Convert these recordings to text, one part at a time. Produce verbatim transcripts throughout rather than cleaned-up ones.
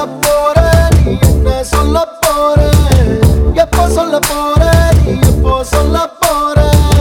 போற நீ என்ன சொல்ல போற எப்போ சொல்ல போற நீ எப்போ சொல்ல போற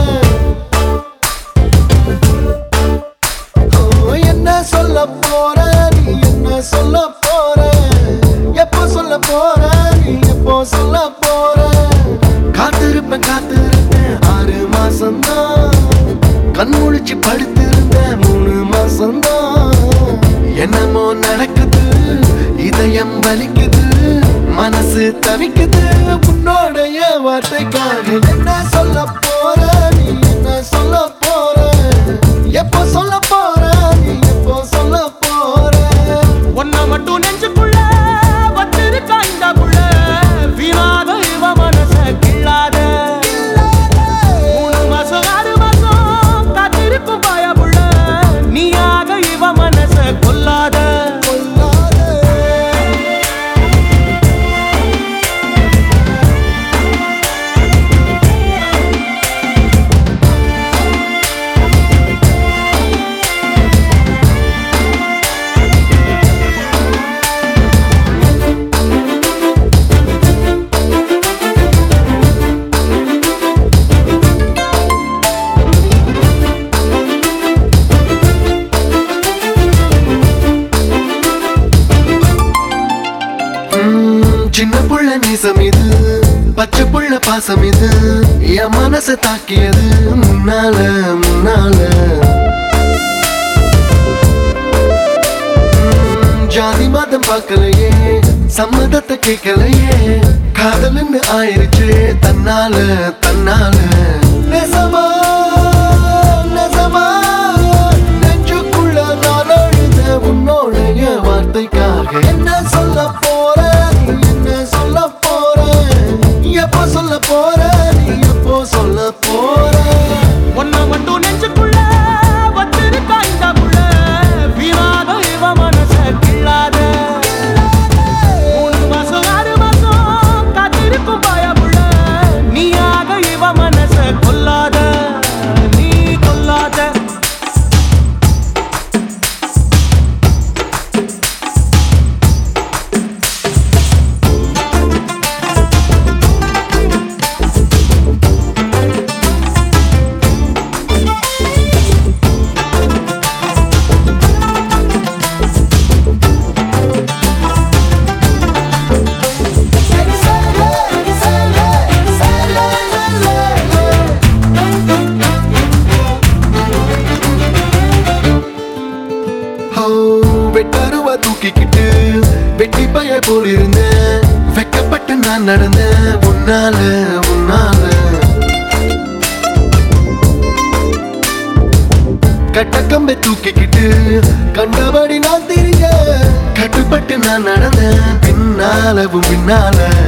என்ன சொல்ல போற நீ என்ன சொல்ல போற எப்போ சொல்ல போற நீ எப்போ சொல்ல போற காத்திருப்பேன் காத்திருப்பேன் ஆறு மாசம்தான் கண் முழிச்சு படுத்திருந்தேன் மூணு மாசம்தான் என்னமோ நடக்குது இதயம் வலிக்குது மனசு தவிக்குது உன்னோடைய வார்த்தைக்காக என்ன சொல்ல போற நீ என்ன சொல்ல போற எப்போ சொல்ல போற நீ எப்போ சொல்ல போற ஒன்ன மட்டும் நெஞ்சுக்குள்ள வச்சிருக்கா இந்த புள்ள வீணாத இவ மனச கிள்ளாத மூணு மாசம் ஆறு மாசம் காத்திருக்கும் பாய புள்ள நீயாக இவ மனச கொல்லாத சின்ன புள்ள நேசம் இது பச்சை புள்ள பாசம் இது என் மனச தாக்கியது முன்னால முன்னால ஜாதி மதம் பார்க்கலையே சம்மதத்தை கேட்கலையே காதல்னு ஆயிருச்சு தன்னால தன்னால நெசமா நெசமா நெஞ்சுக்குள்ள நான் அழுத உன்னோடைய வார்த்தைக்காக என்ன சொல்ல போற என்ன சொல்ல போற எப்போ சொல்ல போற நீ எப்போ சொல்ல போற ஒன்ன மட்டும் நெஞ்சுக்குள்ள வச்சிருக்கா இந்த புள்ள வீணாத இவ மனச கிள்ளாத மூணு மாசம் ஆறு மாசம் காத்திருக்கும் பாய புள்ள நீயாக இவ மனச கொல்லாத நீ கொல்லாத வெட்டருவா தூக்கிக்கிட்டு வெட்டி பைய போல் இருந்தேன் வெக்கப்பட்டு நான் நடந்தேன் உன்னால உன்னால கட்டக்கம்பை தூக்கிக்கிட்டு கண்டபடி நான் திரிய கட்டுப்பட்டு நான் நடந்தேன் பின்னாலவும் பின்னால